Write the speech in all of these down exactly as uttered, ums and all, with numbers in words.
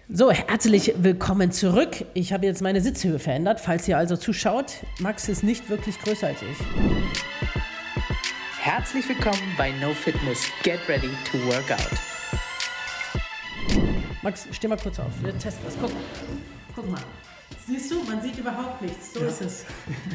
So, herzlich willkommen zurück. Ich habe jetzt meine Sitzhöhe verändert, falls ihr also zuschaut. Max ist nicht wirklich größer als ich. Herzlich willkommen bei No Fitness. Get ready to work out. Max, steh mal kurz auf. Wir testen das. Guck, guck mal. Siehst du, man sieht überhaupt nichts. So ja. ist es.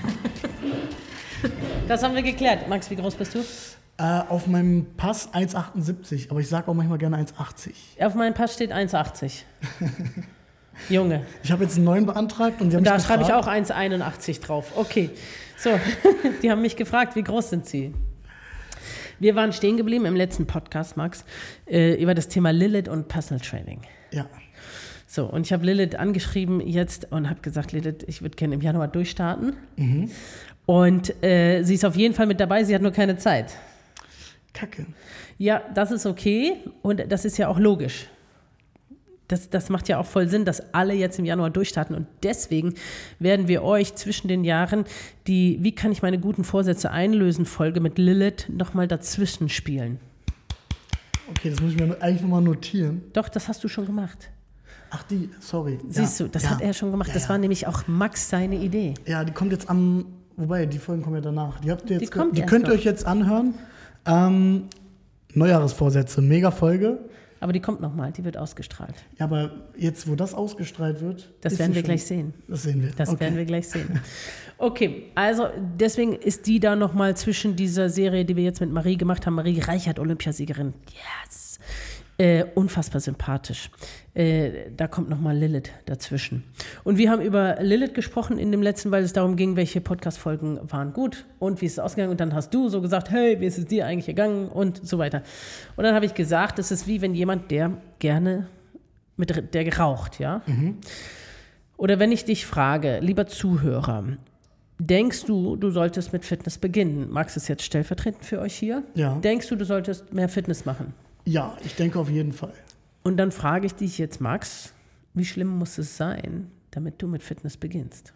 Das haben wir geklärt. Max, wie groß bist du? Äh, auf meinem Pass eins Komma achtundsiebzig, aber ich sage auch manchmal gerne eins Komma achtzig. Auf meinem Pass steht eins Komma achtzig. Junge. Ich habe jetzt einen neuen beantragt und die haben und da mich schreibe ich auch eins Komma einundachtzig drauf. Okay, so, die haben mich gefragt, wie groß sind sie? Wir waren stehen geblieben im letzten Podcast, Max, äh, über das Thema Lilith und Personal Training. Ja. So, und ich habe Lilith angeschrieben jetzt und habe gesagt, Lilith, ich würde gerne im Januar durchstarten. Mhm. Und äh, sie ist auf jeden Fall mit dabei, sie hat nur keine Zeit. Kacke. Ja, das ist okay und das ist ja auch logisch. Das, das macht ja auch voll Sinn, dass alle jetzt im Januar durchstarten und deswegen werden wir euch zwischen den Jahren die Wie kann ich meine guten Vorsätze einlösen Folge mit Lilith nochmal dazwischen spielen. Okay, das muss ich mir eigentlich nochmal notieren. Doch, das hast du schon gemacht. Ach die, sorry. Siehst ja. du, das ja. hat er schon gemacht. Ja, das ja. war nämlich auch Max seine Idee. Ja, die kommt jetzt am, wobei, die Folgen kommen ja danach. Die, habt ihr jetzt die kommt die erst könnt ihr noch. euch jetzt anhören. Ähm, Neujahresvorsätze, mega Folge. Aber die kommt nochmal, die wird ausgestrahlt. Ja, aber jetzt, wo das ausgestrahlt wird... Das werden wir schon, gleich sehen. Das sehen wir. Das okay. werden wir gleich sehen. Okay, also deswegen ist die da nochmal zwischen dieser Serie, die wir jetzt mit Marie gemacht haben. Marie Reichert, Olympiasiegerin. Yes! Äh, unfassbar sympathisch. Äh, da kommt nochmal Lilith dazwischen. Und wir haben über Lilith gesprochen in dem letzten, weil es darum ging, welche Podcast-Folgen waren gut und wie ist es ausgegangen. Und dann hast du so gesagt, hey, wie ist es dir eigentlich gegangen und so weiter. Und dann habe ich gesagt, es ist wie wenn jemand, der gerne mit der geraucht, ja. Mhm. Oder wenn ich dich frage, lieber Zuhörer, denkst du, du solltest mit Fitness beginnen? Max ist jetzt stellvertretend für euch hier. Ja. Denkst du, du solltest mehr Fitness machen? Ja, ich denke auf jeden Fall. Und dann frage ich dich jetzt, Max, wie schlimm muss es sein, damit du mit Fitness beginnst?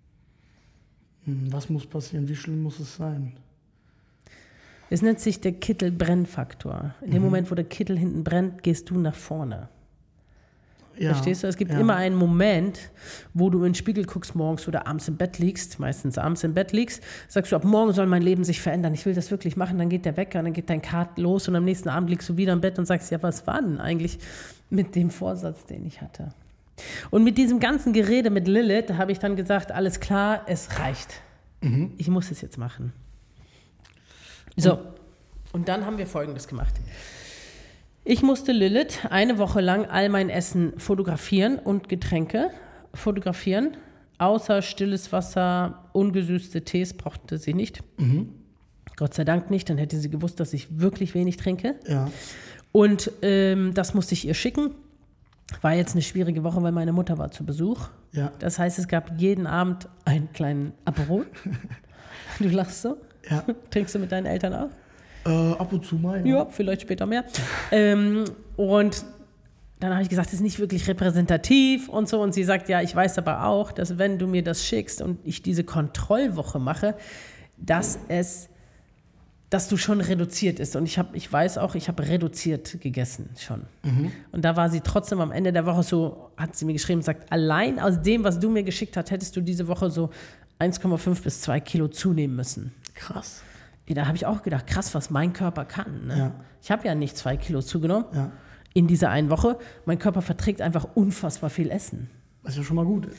Was muss passieren? Wie schlimm muss es sein? Es nennt sich der Kittel-Brennfaktor. In dem mhm. Moment, wo der Kittel hinten brennt, gehst du nach vorne. Ja, Verstehst du? Es gibt ja. immer einen Moment, wo du in den Spiegel guckst morgens oder abends im Bett liegst, meistens abends im Bett liegst, sagst du, ab morgen soll mein Leben sich verändern, ich will das wirklich machen, dann geht der Wecker und dann geht dein Kart los und am nächsten Abend liegst du wieder im Bett und sagst, ja, was war denn eigentlich mit dem Vorsatz, den ich hatte? Und mit diesem ganzen Gerede mit Lilith habe ich dann gesagt, alles klar, es reicht. Mhm. Ich muss es jetzt machen. So, und dann haben wir Folgendes gemacht. Ich musste Lilith eine Woche lang all mein Essen fotografieren und Getränke fotografieren. Außer stilles Wasser, ungesüßte Tees brauchte sie nicht. Mhm. Gott sei Dank nicht, dann hätte sie gewusst, dass ich wirklich wenig trinke. Ja. Und ähm, das musste ich ihr schicken. War jetzt eine schwierige Woche, weil meine Mutter war zu Besuch. Ja. Das heißt, es gab jeden Abend einen kleinen Aperol. Du lachst so? Ja. Trinkst du mit deinen Eltern auch? Äh, ab und zu mal. Ja, ja vielleicht später mehr. ähm, und dann habe ich gesagt, das ist nicht wirklich repräsentativ und so. Und sie sagt, ja, ich weiß aber auch, dass wenn du mir das schickst und ich diese Kontrollwoche mache, dass es, dass du schon reduziert ist. Und ich, hab, ich weiß auch, ich habe reduziert gegessen schon. Mhm. Und da war sie trotzdem am Ende der Woche so, hat sie mir geschrieben, sagt, allein aus dem, was du mir geschickt hast, hättest du diese Woche so eins Komma fünf bis zwei Kilo zunehmen müssen. Krass. Da habe ich auch gedacht, krass, was mein Körper kann. Ne? Ja. Ich habe ja nicht zwei Kilo zugenommen ja. in dieser einen Woche. Mein Körper verträgt einfach unfassbar viel Essen. Was ja schon mal gut ist.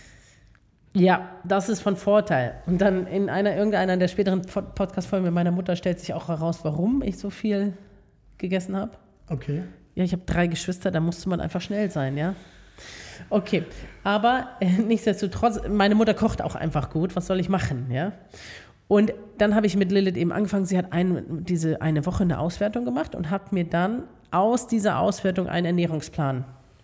Ja, das ist von Vorteil. Und dann in einer irgendeiner der späteren Podcast-Folgen mit meiner Mutter stellt sich auch heraus, warum ich so viel gegessen habe. Okay. Ja, ich habe drei Geschwister, da musste man einfach schnell sein, ja. Okay, aber äh, nichtsdestotrotz, meine Mutter kocht auch einfach gut. Was soll ich machen, ja? Und dann habe ich mit Lilith eben angefangen, sie hat ein, diese eine Woche eine Auswertung gemacht und hat mir dann aus dieser Auswertung einen Ernährungsplan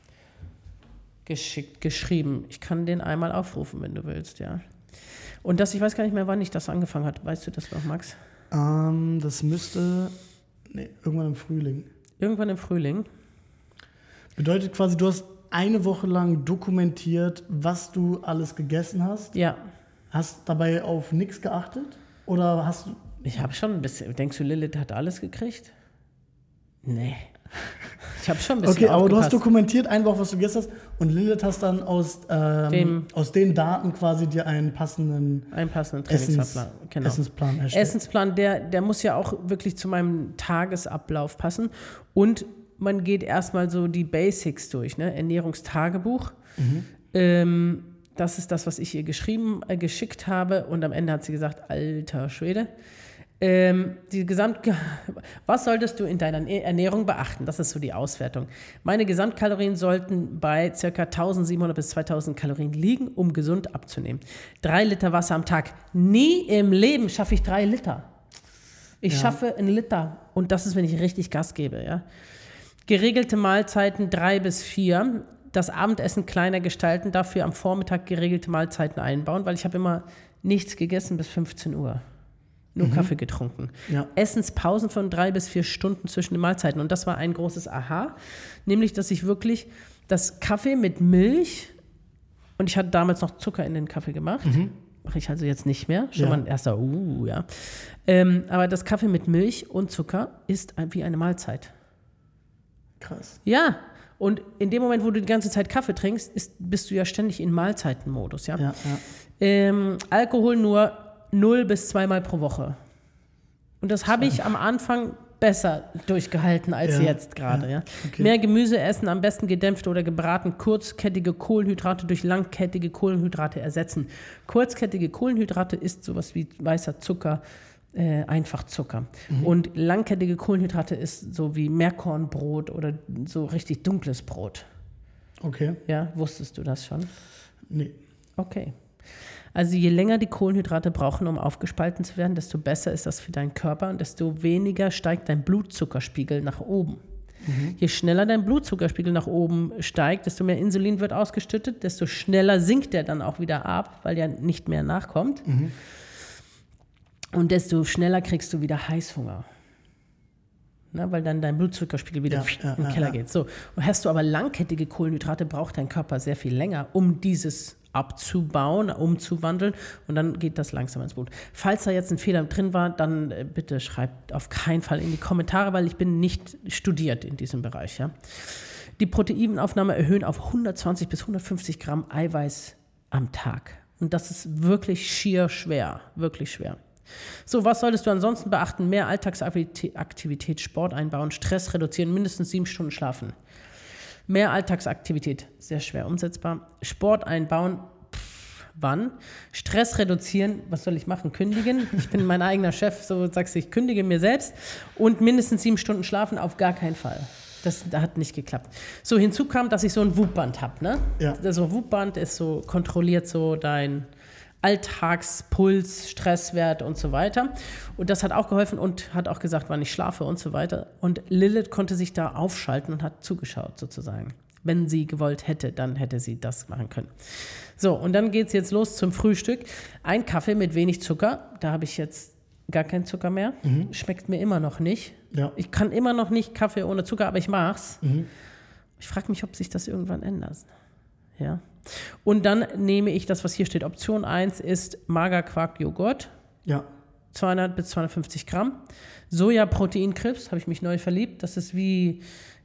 geschickt, geschrieben. Ich kann den einmal aufrufen, wenn du willst, ja. Und das, ich weiß gar nicht mehr, wann ich das angefangen habe. Weißt du das noch, Max? Ähm, das müsste, nee, irgendwann im Frühling. Irgendwann im Frühling. Bedeutet quasi, du hast eine Woche lang dokumentiert, was du alles gegessen hast? Ja. Hast dabei auf nichts geachtet? Oder hast du... Ich habe schon ein bisschen... Denkst du, Lilith hat alles gekriegt? Nee. Ich habe schon ein bisschen Okay, aber aufgepasst. du hast dokumentiert eine Woche, was du gegessen hast und Lilith hast dann aus, ähm, Dem, aus den Daten quasi dir einen passenden, einen passenden Essens, Trainingsplan genau. Essensplan erstellt. Essensplan, der, der muss ja auch wirklich zu meinem Tagesablauf passen und man geht erstmal so die Basics durch, ne? Ernährungstagebuch. Mhm. Ähm, das ist das, was ich ihr geschrieben, äh, geschickt habe und am Ende hat sie gesagt, alter Schwede. Ähm, die Gesamt was solltest du in deiner Ernährung beachten? Das ist so die Auswertung. Meine Gesamtkalorien sollten bei ca. eintausendsiebenhundert bis zweitausend Kalorien liegen, um gesund abzunehmen. Drei Liter Wasser am Tag. Nie im Leben schaffe ich drei Liter. Ich ja. schaffe einen Liter und das ist, wenn ich richtig Gas gebe. Ja. Geregelte Mahlzeiten drei bis vier. Das Abendessen kleiner gestalten, dafür am Vormittag geregelte Mahlzeiten einbauen, weil ich habe immer nichts gegessen bis fünfzehn Uhr. Nur mhm. Kaffee getrunken. Ja. Essenspausen von drei bis vier Stunden zwischen den Mahlzeiten. Und das war ein großes Aha. Nämlich, dass ich wirklich das Kaffee mit Milch, und ich hatte damals noch Zucker in den Kaffee gemacht, mhm. mache ich also jetzt nicht mehr. Schon ja. mal ein erster, uh, ja. Ähm, aber das Kaffee mit Milch und Zucker ist wie eine Mahlzeit. Krass. Ja. Und in dem Moment, wo du die ganze Zeit Kaffee trinkst, ist, bist du ja ständig in Mahlzeitenmodus. Ja? Ja, ja. Ähm, Alkohol nur null bis zweimal pro Woche. Und das habe ich am Anfang besser durchgehalten als ja, jetzt gerade. Ja, ja. Okay. Mehr Gemüse essen, am besten gedämpft oder gebraten, kurzkettige Kohlenhydrate durch langkettige Kohlenhydrate ersetzen. Kurzkettige Kohlenhydrate ist sowas wie weißer Zucker, äh, Einfachzucker. Mhm. Und langkettige Kohlenhydrate ist so wie Meerkornbrot oder so richtig dunkles Brot. Okay. Ja, wusstest du das schon? Nee. Okay. Also je länger die Kohlenhydrate brauchen, um aufgespalten zu werden, desto besser ist das für deinen Körper und desto weniger steigt dein Blutzuckerspiegel nach oben. Mhm. Je schneller dein Blutzuckerspiegel nach oben steigt, desto mehr Insulin wird ausgeschüttet, desto schneller sinkt der dann auch wieder ab, weil der nicht mehr nachkommt. Mhm. Und desto schneller kriegst du wieder Heißhunger. Na, weil dann dein Blutzuckerspiegel wieder ja, ja, in den Keller ja, ja. geht. So. Und hast du aber langkettige Kohlenhydrate, braucht dein Körper sehr viel länger, um dieses abzubauen, umzuwandeln und dann geht das langsam ins Blut. Falls da jetzt ein Fehler drin war, dann äh, bitte schreibt auf keinen Fall in die Kommentare, weil ich bin nicht studiert in diesem Bereich. Ja. Die Proteinaufnahme erhöhen auf hundertzwanzig bis hundertfünfzig Gramm Eiweiß am Tag. Und das ist wirklich schier schwer, wirklich schwer. So, was solltest du ansonsten beachten? Mehr Alltagsaktivität, Sport einbauen, Stress reduzieren, mindestens sieben Stunden schlafen. Mehr Alltagsaktivität, sehr schwer umsetzbar. Sport einbauen, pff, wann? Stress reduzieren, was soll ich machen? Kündigen? Ich bin mein eigener Chef, so sagst du, ich kündige mir selbst. Und mindestens sieben Stunden schlafen, auf gar keinen Fall. Das, das hat nicht geklappt. So, hinzu kam, dass ich so ein Whoop-Band habe. Ne? Ja. Also Whoop-Band ist so, kontrolliert so dein Alltagspuls, Stresswert und so weiter. Und das hat auch geholfen und hat auch gesagt, wann ich schlafe und so weiter. Und Lilith konnte sich da aufschalten und hat zugeschaut sozusagen. Wenn sie gewollt hätte, dann hätte sie das machen können. So, und dann geht es jetzt los zum Frühstück. Ein Kaffee mit wenig Zucker. Da habe ich jetzt gar keinen Zucker mehr. Mhm. Schmeckt mir immer noch nicht. Ja. Ich kann immer noch nicht Kaffee ohne Zucker, aber ich mach's. Mhm. Ich frage mich, ob sich das irgendwann ändert. Ja. Und dann nehme ich das, was hier steht. Option eins ist Magerquark-Joghurt. Ja. zweihundert bis zweihundertfünfzig Gramm. Soja-Protein-Crisps, habe ich mich neu verliebt. Das ist wie,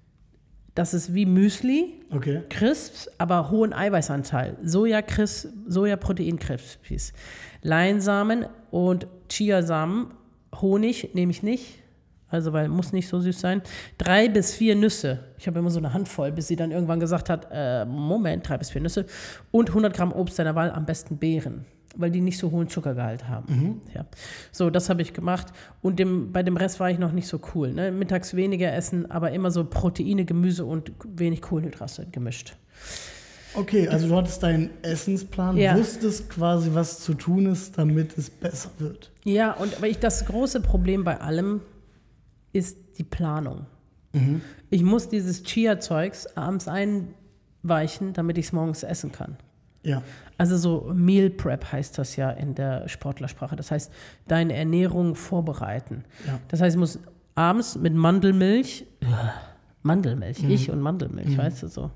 das ist wie Müsli. Okay. Crisps, aber hohen Eiweißanteil. Soja-Crisps, Soja-Protein-Crisps. Leinsamen und Chiasamen. Honig nehme ich nicht. Also, weil muss nicht so süß sein. Drei bis vier Nüsse. Ich habe immer so eine Handvoll, bis sie dann irgendwann gesagt hat, äh, Moment, drei bis vier Nüsse. Und hundert Gramm Obst deiner Wahl, am besten Beeren, weil die nicht so hohen Zuckergehalt haben. Mhm. Ja. So, das habe ich gemacht. Und dem, bei dem Rest war ich noch nicht so cool. Ne? Mittags weniger essen, aber immer so Proteine, Gemüse und wenig Kohlenhydrate gemischt. Okay, also du hattest deinen Essensplan, ja. Wusstest quasi, was zu tun ist, damit es besser wird. Ja, und aber ich, das große Problem bei allem ist die Planung. Mhm. Ich muss dieses Chia-Zeugs abends einweichen, damit ich es morgens essen kann. Ja. Also so Meal Prep heißt das ja in der Sportlersprache. Das heißt, deine Ernährung vorbereiten. Ja. Das heißt, ich muss abends mit Mandelmilch, Mandelmilch, mhm. ich und Mandelmilch, mhm. weißt du so.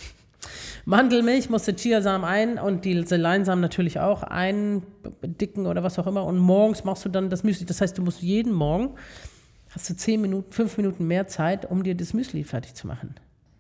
Mandelmilch musste Chiasamen ein und die Leinsamen natürlich auch eindicken oder was auch immer. Und morgens machst du dann das Müsli. Das heißt, du musst jeden Morgen hast du zehn Minuten, fünf Minuten mehr Zeit, um dir das Müsli fertig zu machen.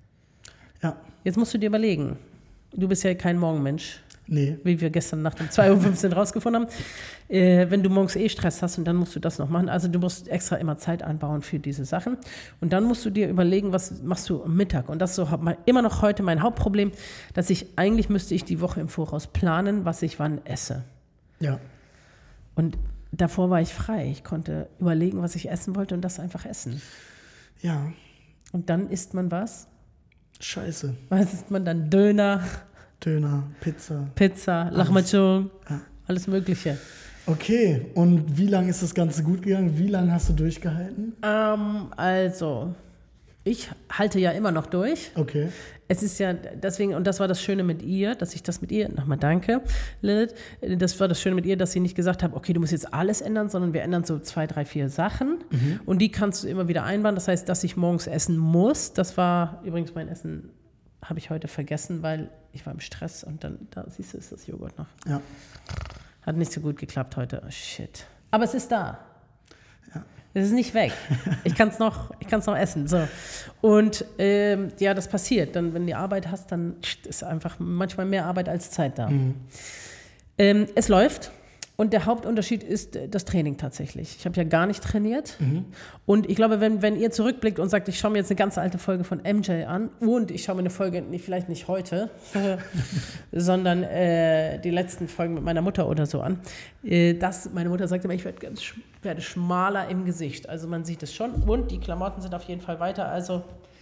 Ja. Jetzt musst du dir überlegen, du bist ja kein Morgenmensch. Nee. Wie wir gestern Nacht um zwei Uhr fünfzehn rausgefunden haben. Äh, wenn du morgens eh Stress hast und dann musst du das noch machen. Also du musst extra immer Zeit einbauen für diese Sachen. Und dann musst du dir überlegen, was machst du am Mittag. Und das ist so immer noch heute mein Hauptproblem, dass ich, eigentlich müsste ich die Woche im Voraus planen, was ich wann esse. Ja. Und davor war ich frei. Ich konnte überlegen, was ich essen wollte und das einfach essen. Ja. Und dann isst man was? Scheiße. Was isst man dann? Döner? Döner, Pizza. Pizza, Lahmacun, ja. Alles Mögliche. Okay, und wie lange ist das Ganze gut gegangen? Wie lange hast du durchgehalten? Ähm, also, ich halte ja immer noch durch. Okay. Es ist ja deswegen, und das war das Schöne mit ihr, dass ich das mit ihr, nochmal danke, Lilith, das war das Schöne mit ihr, dass sie nicht gesagt hat, okay, du musst jetzt alles ändern, sondern wir ändern so zwei, drei, vier Sachen mhm. und die kannst du immer wieder einbauen. Das heißt, dass ich morgens essen muss, das war übrigens mein Essen, habe ich heute vergessen, weil ich war im Stress und dann, da siehst du, ist das Joghurt noch. Ja. Hat nicht so gut geklappt heute. Oh, shit. Aber es ist da. Ja. Es ist nicht weg. Ich kann es noch, ich kann's noch essen. So. Und ähm, ja, das passiert. Dann, wenn du die Arbeit hast, dann ist einfach manchmal mehr Arbeit als Zeit da. Mhm. Ähm, es läuft. Und der Hauptunterschied ist das Training tatsächlich. Ich habe ja gar nicht trainiert. Mhm. Und ich glaube, wenn, wenn ihr zurückblickt und sagt, ich schaue mir jetzt eine ganz alte Folge von M J an und ich schaue mir eine Folge, nicht, vielleicht nicht heute, sondern äh, die letzten Folgen mit meiner Mutter oder so an, äh, das, meine Mutter sagt immer, ich werde ganz werde schmaler im Gesicht. Also man sieht es schon. Und die Klamotten sind auf jeden Fall weiter. Also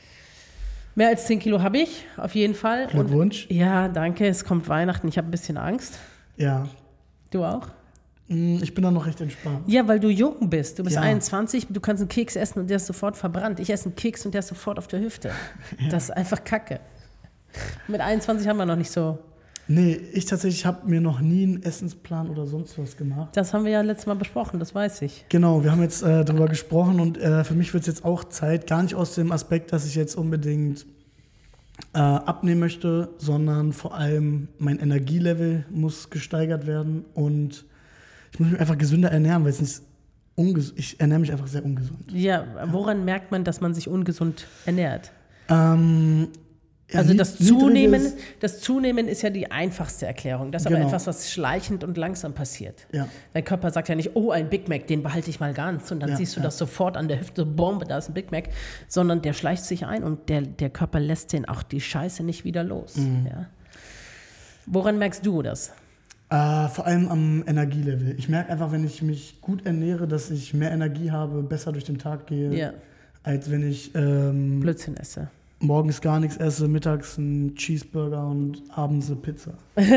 mehr als zehn Kilo habe ich, auf jeden Fall. Glückwunsch. Und, ja, danke. Es kommt Weihnachten. Ich habe ein bisschen Angst. Ja. Du auch? Ich bin da noch recht entspannt. Ja, weil du jung bist. Du bist ja. einundzwanzig, du kannst einen Keks essen und der ist sofort verbrannt. Ich esse einen Keks und der ist sofort auf der Hüfte. Ja. Das ist einfach Kacke. Mit einundzwanzig haben wir noch nicht so. Nee, ich tatsächlich habe mir noch nie einen Essensplan oder sonst was gemacht. Das haben wir ja letztes Mal besprochen, das weiß ich. Genau, wir haben jetzt äh, darüber gesprochen und äh, für mich wird es jetzt auch Zeit, gar nicht aus dem Aspekt, dass ich jetzt unbedingt äh, abnehmen möchte, sondern vor allem mein Energielevel muss gesteigert werden und ich muss mich einfach gesünder ernähren, weil es nicht ungesund, ich ernähre mich einfach sehr ungesund. Ja, woran ja. merkt man, dass man sich ungesund ernährt? Ähm, ja, also das Zunehmen, das Zunehmen ist ja die einfachste Erklärung. Das ist genau. aber etwas, was schleichend und langsam passiert. Ja. Dein Körper sagt ja nicht, oh, ein Big Mac, den behalte ich mal ganz. Und dann ja, siehst du ja. das sofort an der Hüfte, Bombe, da ist ein Big Mac. Sondern der schleicht sich ein und der, der Körper lässt den auch die Scheiße nicht wieder los. Mhm. Ja. Woran merkst du das? Äh, vor allem am Energielevel. Ich merke einfach, wenn ich mich gut ernähre, dass ich mehr Energie habe, besser durch den Tag gehe, ja. als wenn ich ähm, Blödsinn esse. Morgens gar nichts esse, mittags einen Cheeseburger und abends eine Pizza.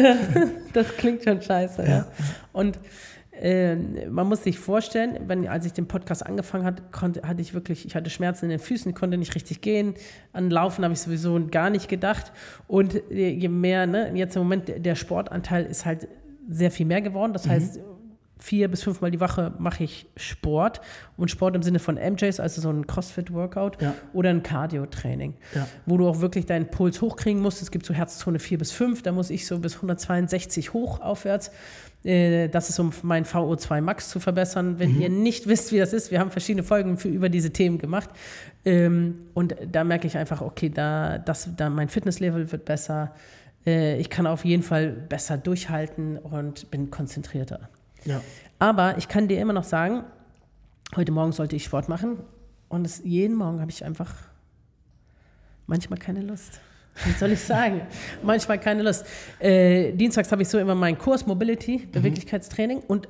Das klingt schon scheiße. Ja. Ja. Und äh, man muss sich vorstellen, wenn, als ich den Podcast angefangen hatte, konnte, hatte ich wirklich, ich hatte Schmerzen in den Füßen, konnte nicht richtig gehen. An Laufen habe ich sowieso gar nicht gedacht. Und je mehr, ne, jetzt im Moment, der Sportanteil ist halt sehr viel mehr geworden. Das mhm. heißt, vier bis fünfmal die Woche mache ich Sport. Und Sport im Sinne von M Js, also so ein Crossfit-Workout ja. oder ein Cardio-Training, ja. wo du auch wirklich deinen Puls hochkriegen musst. Es gibt so Herzzone vier bis fünf, da muss ich so bis hundertzweiundsechzig hoch aufwärts. Das ist, um mein V O zwei Max zu verbessern. Wenn mhm. ihr nicht wisst, wie das ist, wir haben verschiedene Folgen für, über diese Themen gemacht. Und da merke ich einfach, okay, da, das, da mein Fitnesslevel wird besser. Ich kann auf jeden Fall besser durchhalten und bin konzentrierter. Ja. Aber ich kann dir immer noch sagen, heute Morgen sollte ich Sport machen und es, jeden Morgen habe ich einfach manchmal keine Lust. Was soll ich sagen? Manchmal keine Lust. Äh, dienstags habe ich so immer meinen Kurs Mobility, Beweglichkeitstraining und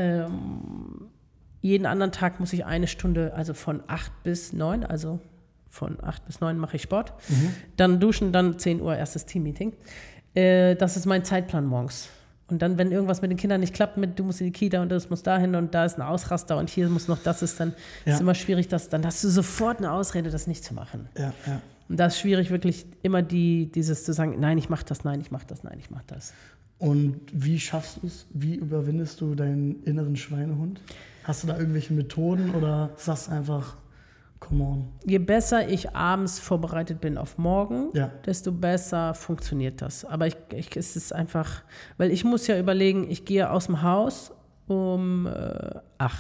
ähm, jeden anderen Tag muss ich eine Stunde, also von acht bis neun, also von acht bis neun mache ich Sport. Mhm. Dann duschen, dann zehn Uhr erstes Teammeeting. Äh, das ist mein Zeitplan morgens. Und dann, wenn irgendwas mit den Kindern nicht klappt, mit du musst in die Kita und das muss dahin und da ist ein Ausraster und hier muss noch das ist, dann ja. ist immer schwierig, dass, dann hast du sofort eine Ausrede, das nicht zu machen. Ja, ja. Und da ist schwierig, wirklich immer die, dieses zu sagen, nein, ich mach das, nein, ich mach das, nein, ich mach das. Und wie schaffst du es? Wie überwindest du deinen inneren Schweinehund? Hast du da irgendwelche Methoden oder sagst einfach, come on? Je besser ich abends vorbereitet bin auf morgen, ja. desto besser funktioniert das. Aber ich, ich, es ist einfach, weil ich muss ja überlegen, ich gehe aus dem Haus um äh, acht.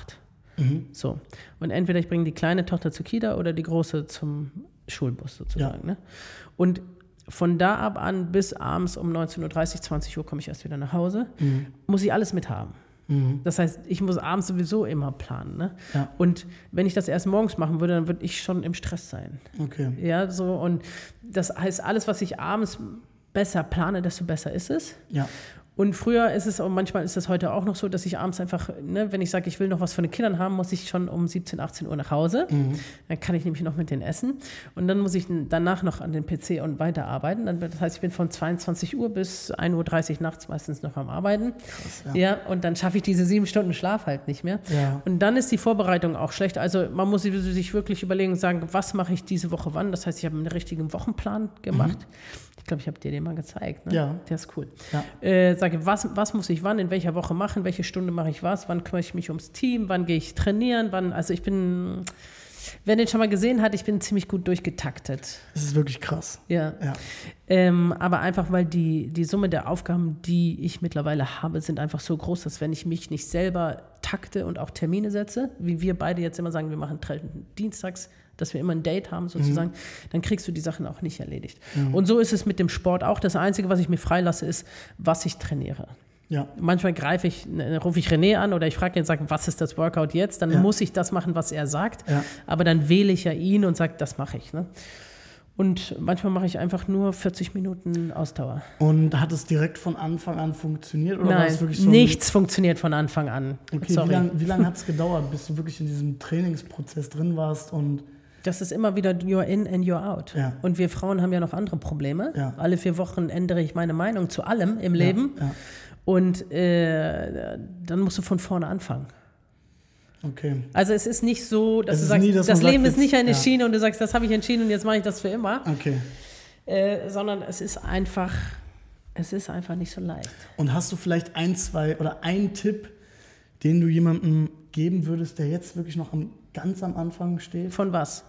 Mhm. So. Und entweder ich bringe die kleine Tochter zur Kita oder die große zum Schulbus sozusagen. Ja. Ne? Und von da ab an bis abends um neunzehn Uhr dreißig, zwanzig Uhr komme ich erst wieder nach Hause, mhm. muss ich alles mithaben. Mhm. Das heißt, ich muss abends sowieso immer planen. Ne? Ja. Und wenn ich das erst morgens machen würde, dann würde ich schon im Stress sein. Okay. Ja, so, und das heißt, alles, was ich abends besser plane, desto besser ist es. Ja. Und früher ist es, und manchmal ist es heute auch noch so, dass ich abends einfach, ne, wenn ich sage, ich will noch was von den Kindern haben, muss ich schon um siebzehn, achtzehn Uhr nach Hause. Mhm. Dann kann ich nämlich noch mit denen essen. Und dann muss ich danach noch an den P C und weiterarbeiten. Dann, das heißt, ich bin von zweiundzwanzig Uhr bis ein Uhr dreißig nachts meistens noch am Arbeiten. Krass, ja. Ja, und dann schaffe ich diese sieben Stunden Schlaf halt nicht mehr. Ja. Und dann ist die Vorbereitung auch schlecht. Also man muss sich wirklich überlegen und sagen, was mache ich diese Woche wann? Das heißt, ich habe einen richtigen Wochenplan gemacht. Mhm. Ich glaube, ich habe dir den mal gezeigt. Ne? Ja. Der ist cool. Ja. Äh, sage, was, was muss ich wann, in welcher Woche machen, welche Stunde mache ich was, wann kümmere ich mich ums Team, wann gehe ich trainieren, wann, also ich bin, wer den schon mal gesehen hat, ich bin ziemlich gut durchgetaktet. Das ist wirklich krass. Ja. ja. Ähm, aber einfach, weil die, die Summe der Aufgaben, die ich mittlerweile habe, sind einfach so groß, dass wenn ich mich nicht selber takte und auch Termine setze, wie wir beide jetzt immer sagen, wir machen dienstags, dass wir immer ein Date haben sozusagen, mhm. dann kriegst du die Sachen auch nicht erledigt. Mhm. Und so ist es mit dem Sport auch. Das Einzige, was ich mir freilasse, ist, was ich trainiere. Ja. Manchmal greife ich, rufe ich René an oder ich frage ihn und sage, was ist das Workout jetzt? Dann ja. muss ich das machen, was er sagt. Ja. Aber dann wähle ich ja ihn und sage, das mache ich. Ne? Und manchmal mache ich einfach nur vierzig Minuten Ausdauer. Und hat es direkt von Anfang an funktioniert? Oder Nein, war es wirklich so nichts funktioniert von Anfang an. Okay, Sorry. Wie lange wie lang hat es gedauert, bis du wirklich in diesem Trainingsprozess drin warst? Und das ist immer wieder you're in and you're out. Ja. Und wir Frauen haben ja noch andere Probleme. Ja. Alle vier Wochen ändere ich meine Meinung zu allem im Leben. Ja. Ja. Und äh, dann musst du von vorne anfangen. Okay. Also es ist nicht so, dass es du sagst, nie, dass das Leben sagt, ist nicht eine ja. Schiene und du sagst, das habe ich entschieden und jetzt mache ich das für immer. Okay. Äh, sondern es ist einfach, es ist einfach nicht so leicht. Und hast du vielleicht ein, zwei oder einen Tipp, den du jemandem geben würdest, der jetzt wirklich noch am, ganz am Anfang steht? Von was?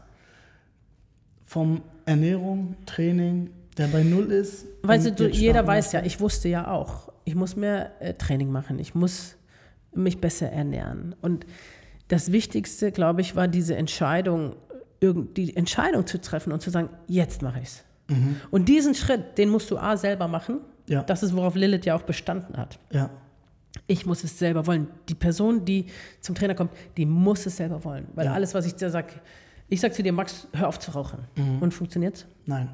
Vom Ernährung, Training, der bei Null ist. Weißt du, jeder weiß ja, ich wusste ja auch, ich muss mehr äh, Training machen, ich muss mich besser ernähren. Und das Wichtigste, glaube ich, war diese Entscheidung, die Entscheidung zu treffen und zu sagen, jetzt mache ich es. Mhm. Und diesen Schritt, den musst du A, selber machen. Ja. Das ist, worauf Lilith ja auch bestanden hat. Ja. Ich muss es selber wollen. Die Person, die zum Trainer kommt, die muss es selber wollen. Weil ja. alles, was ich dir sage, ich sage zu dir, Max, hör auf zu rauchen. Mhm. Und funktioniert's? Nein.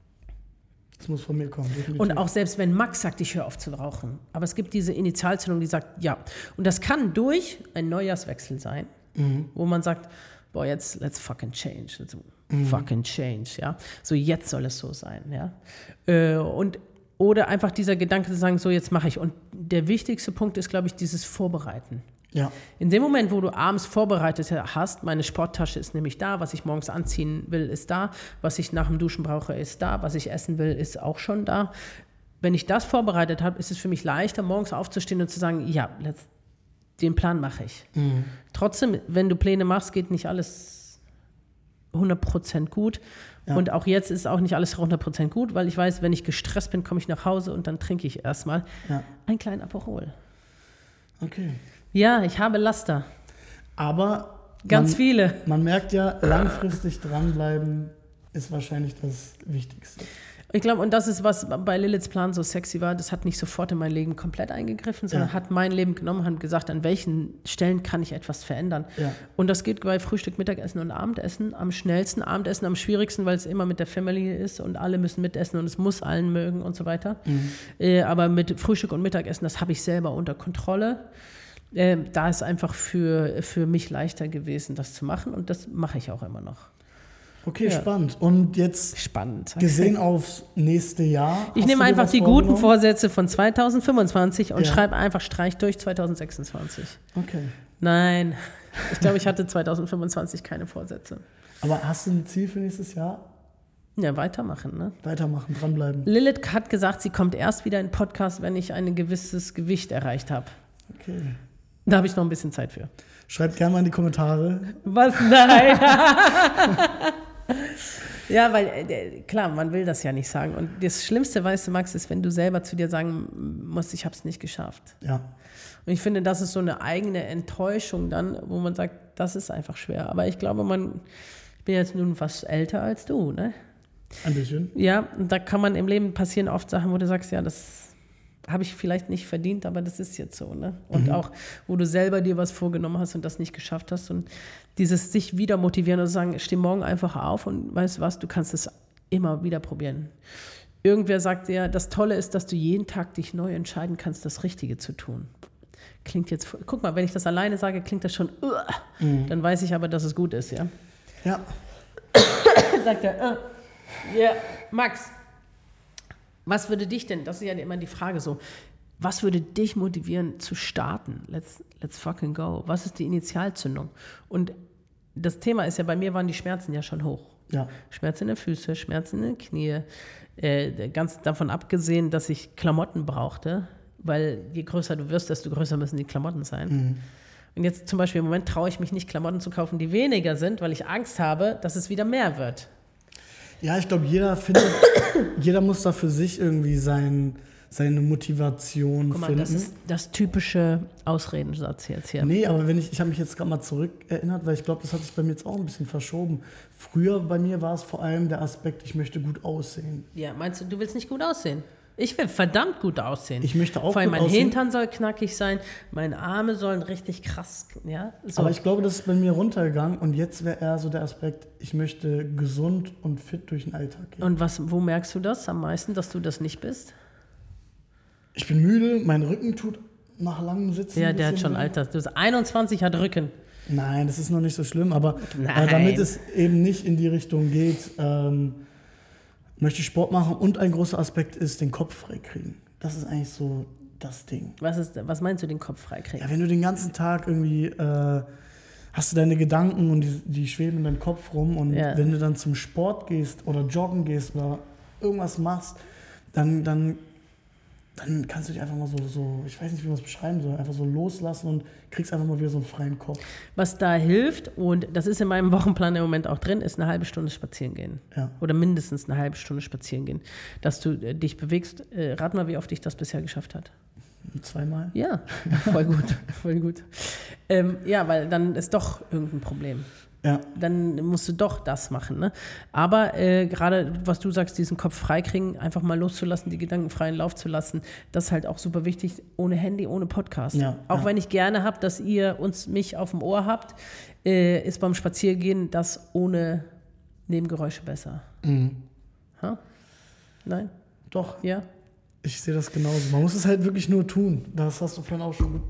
Das muss von mir kommen, definitiv. Und auch selbst wenn Max sagt, ich höre auf zu rauchen. Aber es gibt diese Initialzündung, die sagt, ja. Und das kann durch einen Neujahrswechsel sein, mhm. wo man sagt, boah, jetzt let's fucking change. Let's mhm. fucking change, ja. So, jetzt soll es so sein, ja. Äh, und oder einfach dieser Gedanke zu sagen, so, jetzt mache ich. Und der wichtigste Punkt ist, glaube ich, dieses Vorbereiten. Ja. In dem Moment, wo du abends vorbereitet hast, meine Sporttasche ist nämlich da, was ich morgens anziehen will, ist da, was ich nach dem Duschen brauche, ist da, was ich essen will, ist auch schon da. Wenn ich das vorbereitet habe, ist es für mich leichter, morgens aufzustehen und zu sagen, ja, let's, den Plan mache ich. Mhm. Trotzdem, wenn du Pläne machst, geht nicht alles hundert Prozent gut. Ja. Und auch jetzt ist auch nicht alles hundert Prozent gut, weil ich weiß, wenn ich gestresst bin, komme ich nach Hause und dann trinke ich erstmal ja. einen kleinen Aperol. Okay. Ja, ich habe Laster. Aber ganz man, viele. Man merkt ja, langfristig dranbleiben ist wahrscheinlich das Wichtigste. Ich glaube, und das ist, was bei Liliths Plan so sexy war, das hat nicht sofort in mein Leben komplett eingegriffen, sondern ja. hat mein Leben genommen und gesagt, an welchen Stellen kann ich etwas verändern. Ja. Und das geht bei Frühstück, Mittagessen und Abendessen am schnellsten. Abendessen am schwierigsten, weil es immer mit der Family ist und alle müssen mitessen und es muss allen mögen und so weiter. Mhm. Äh, aber mit Frühstück und Mittagessen, das habe ich selber unter Kontrolle. Äh, da ist einfach für, für mich leichter gewesen, das zu machen und das mache ich auch immer noch. Okay, ja. Spannend. Und jetzt spannend. Gesehen aufs nächste Jahr. Ich nehme einfach die guten Vorsätze von zwanzig fünfundzwanzig und ja. schreibe einfach Streich durch zwanzig sechsundzwanzig. Okay. Nein, ich glaube, ich hatte zwanzig fünfundzwanzig keine Vorsätze. Aber hast du ein Ziel für nächstes Jahr? Ja, weitermachen, ne? Weitermachen, dranbleiben. Lilith hat gesagt, sie kommt erst wieder in den Podcast, wenn ich ein gewisses Gewicht erreicht habe. Okay. Da habe ich noch ein bisschen Zeit für. Schreibt gerne mal in die Kommentare. Was? Nein. Ja, weil, äh, klar, man will das ja nicht sagen. Und das Schlimmste, weißt du, Max, ist, wenn du selber zu dir sagen musst, ich habe es nicht geschafft. Ja. Und ich finde, das ist so eine eigene Enttäuschung dann, wo man sagt, das ist einfach schwer. Aber ich glaube, man, ich bin jetzt nun was älter als du, ne? Ein bisschen. Ja, und da kann man im Leben passieren oft Sachen, wo du sagst, ja, das habe ich vielleicht nicht verdient, aber das ist jetzt so, ne? Und mhm. auch, wo du selber dir was vorgenommen hast und das nicht geschafft hast und dieses sich wieder motivieren und sagen, steh morgen einfach auf und weißt du was, du kannst es immer wieder probieren. Irgendwer sagt ja, das Tolle ist, dass du jeden Tag dich neu entscheiden kannst, das Richtige zu tun. Klingt jetzt, guck mal, wenn ich das alleine sage, klingt das schon, uh, mhm. dann weiß ich aber, dass es gut ist, ja? Ja. Sagt er, uh, ja, Max, was würde dich denn, das ist ja immer die Frage so, was würde dich motivieren zu starten? Let's, let's fucking go. Was ist die Initialzündung? Und das Thema ist ja, bei mir waren die Schmerzen ja schon hoch. Ja. Schmerzen in den Füßen, Schmerzen in den Knien. Äh, ganz davon abgesehen, dass ich Klamotten brauchte, weil je größer du wirst, desto größer müssen die Klamotten sein. Mhm. Und jetzt zum Beispiel im Moment traue ich mich nicht, Klamotten zu kaufen, die weniger sind, weil ich Angst habe, dass es wieder mehr wird. Ja, ich glaube, jeder findet, jeder muss da für sich irgendwie sein, seine Motivation Guck mal, finden. Das ist das typische Ausredensatz jetzt hier. Nee, aber wenn ich, ich habe mich jetzt gerade mal zurückerinnert, weil ich glaube, das hat sich bei mir jetzt auch ein bisschen verschoben. Früher bei mir war es vor allem der Aspekt, ich möchte gut aussehen. Ja, meinst du, du willst nicht gut aussehen? Ich will verdammt gut aussehen. Ich möchte auch Vor allem gut mein aussehen. Hintern soll knackig sein, meine Arme sollen richtig krass, ja. So. Aber ich glaube, das ist bei mir runtergegangen und jetzt wäre eher so der Aspekt, ich möchte gesund und fit durch den Alltag gehen. Und was, wo merkst du das am meisten, dass du das nicht bist? Ich bin müde, mein Rücken tut nach langem Sitzen. Ja, der hat schon Alter. Du bist einundzwanzig, hat Rücken. Nein, das ist noch nicht so schlimm, aber Nein. äh, damit es eben nicht in die Richtung geht, ähm, möchte ich Sport machen und ein großer Aspekt ist, den Kopf frei kriegen. Das ist eigentlich so das Ding. Was, ist, was meinst du, den Kopf frei kriegen? Ja, wenn du den ganzen Tag irgendwie, äh, hast du deine Gedanken und die, die schweben in deinem Kopf rum und ja. wenn du dann zum Sport gehst oder joggen gehst oder irgendwas machst, dann, dann, dann kannst du dich einfach mal so, so, ich weiß nicht, wie man es beschreiben soll, einfach so loslassen und kriegst einfach mal wieder so einen freien Kopf. Was da hilft, und das ist in meinem Wochenplan im Moment auch drin, ist eine halbe Stunde spazieren gehen. Ja. Oder mindestens eine halbe Stunde spazieren gehen. Dass du äh, dich bewegst. Äh, rat mal, wie oft dich das bisher geschafft hat. Zweimal? Ja, voll gut, voll gut. Ähm, ja, weil dann ist doch irgendein Problem. Ja. Dann musst du doch das machen. Ne? Aber äh, gerade, was du sagst, diesen Kopf freikriegen, einfach mal loszulassen, die Gedanken freien Lauf zu lassen, das ist halt auch super wichtig, ohne Handy, ohne Podcast. Ja, auch ja. wenn ich gerne habe, dass ihr uns mich auf dem Ohr habt, äh, ist beim Spaziergehen das ohne Nebengeräusche besser. Mhm. Ha? Nein? Doch. Ja? Ich sehe das genauso. Man muss es halt wirklich nur tun. Das hast du vorhin auch schon gut.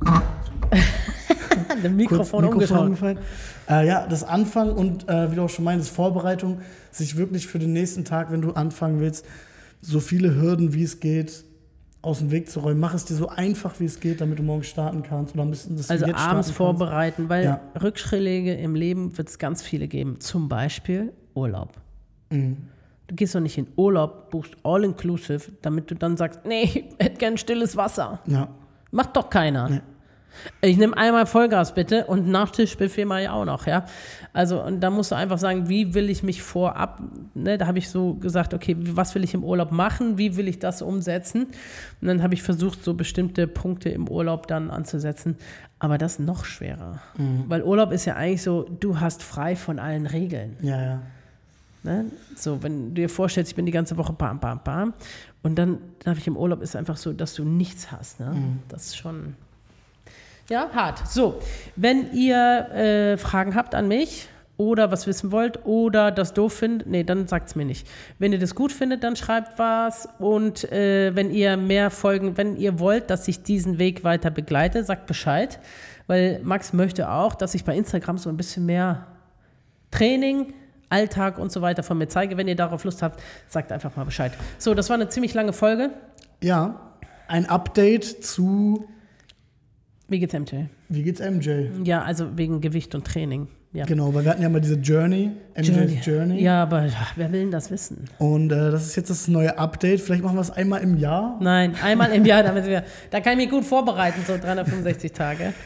Dem Mikrofon, Mikrofon umgeschaut. Äh, ja, das Anfangen und äh, wie du auch schon meintest, Vorbereitung, sich wirklich für den nächsten Tag, wenn du anfangen willst, so viele Hürden wie es geht aus dem Weg zu räumen. Mach es dir so einfach wie es geht, damit du morgen starten kannst. Oder müssen das also jetzt abends vorbereiten, kannst. weil ja. Rückschläge im Leben wird es ganz viele geben. Zum Beispiel Urlaub. Mhm. Du gehst doch nicht in Urlaub, buchst all-inclusive, damit du dann sagst, nee, ich hätte gern stilles Wasser. Ja. Macht doch keiner. Nee. Ich nehme einmal Vollgas bitte und Nachtischbuffet mache ich auch noch, ja. Also und da musst du einfach sagen, wie will ich mich vorab, ne, da habe ich so gesagt, okay, was will ich im Urlaub machen, wie will ich das umsetzen? Und dann habe ich versucht, so bestimmte Punkte im Urlaub dann anzusetzen, aber das ist noch schwerer. Mhm. Weil Urlaub ist ja eigentlich so, du hast frei von allen Regeln. Ja, ja. Ne? So, wenn du dir vorstellst, ich bin die ganze Woche bam, bam, bam und dann darf ich im Urlaub, ist einfach so, dass du nichts hast. Ne? Mhm. Das ist schon... Ja, hart. So, wenn ihr äh, Fragen habt an mich oder was wissen wollt oder das doof findet, nee, dann sagt es mir nicht. Wenn ihr das gut findet, dann schreibt was und äh, wenn ihr mehr Folgen, wenn ihr wollt, dass ich diesen Weg weiter begleite, sagt Bescheid, weil Max möchte auch, dass ich bei Instagram so ein bisschen mehr Training, Alltag und so weiter von mir zeige. Wenn ihr darauf Lust habt, sagt einfach mal Bescheid. So, das war eine ziemlich lange Folge. Ja, ein Update zu... Wie geht's M J? Wie geht's M J? Ja, also wegen Gewicht und Training. Ja. Genau, weil wir hatten ja mal diese Journey, M J's Journey. Journey. Ja, aber wer will denn das wissen? Und äh, das ist jetzt das neue Update. Vielleicht machen wir es einmal im Jahr. Nein, einmal im Jahr, damit wir, da kann ich mich gut vorbereiten, so dreihundertfünfundsechzig Tage.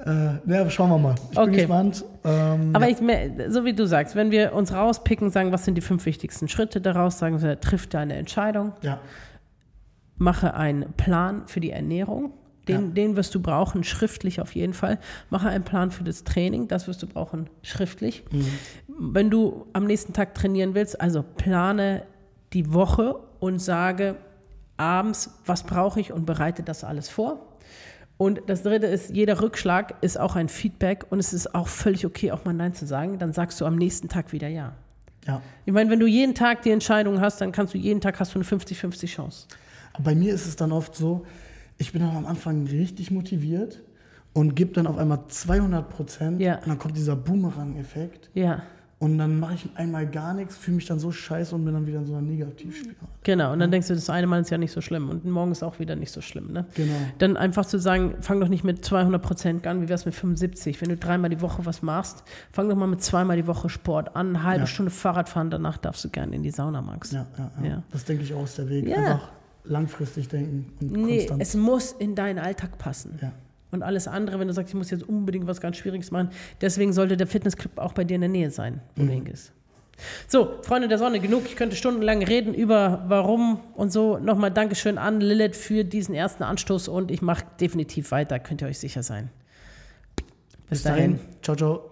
Äh, ja, schauen wir mal. Ich okay. bin gespannt. Ähm, Aber ja. ich, so wie du sagst, wenn wir uns rauspicken, sagen, was sind die fünf wichtigsten Schritte daraus, sagen wir, triff deine Entscheidung, ja. mache einen Plan für die Ernährung, den, ja. den wirst du brauchen, schriftlich auf jeden Fall. Mache einen Plan für das Training, das wirst du brauchen, schriftlich. Mhm. Wenn du am nächsten Tag trainieren willst, also plane die Woche und sage abends, was brauche ich und bereite das alles vor. Und das Dritte ist, jeder Rückschlag ist auch ein Feedback und es ist auch völlig okay, auch mal Nein zu sagen. Dann sagst du am nächsten Tag wieder Ja. Ja. Ich meine, wenn du jeden Tag die Entscheidung hast, dann kannst du jeden Tag hast du eine fünfzig fünfzig Chance. Aber bei mir ist es dann oft so, ich bin dann am Anfang richtig motiviert und gebe dann auf einmal zweihundert Prozent ja. und dann kommt dieser Boomerang-Effekt. Ja. Und dann mache ich einmal gar nichts, fühle mich dann so scheiße und bin dann wieder in so einer Negativspirale. Genau, und dann denkst du, das eine Mal ist ja nicht so schlimm und morgen ist auch wieder nicht so schlimm. Ne? Genau. Dann einfach zu sagen, fang doch nicht mit zweihundert Prozent an, wie wär's mit fünfundsiebzig? Wenn du dreimal die Woche was machst, fang doch mal mit zweimal die Woche Sport an, eine halbe ja. Stunde Fahrrad fahren, danach darfst du gerne in die Sauna, Max. Ja, ja, ja. ja. Das denke ich auch ist der Weg. Ja. Einfach langfristig denken und nee, konstant. Es muss in deinen Alltag passen. Ja. Und alles andere, wenn du sagst, ich muss jetzt unbedingt was ganz Schwieriges machen, deswegen sollte der Fitnessclub auch bei dir in der Nähe sein, wo mhm. du hingehst. So, Freunde der Sonne, genug. Ich könnte stundenlang reden über warum und so. Nochmal Dankeschön an Lilith für diesen ersten Anstoß und ich mache definitiv weiter, könnt ihr euch sicher sein. Bis, Bis dahin. dahin. Ciao, ciao.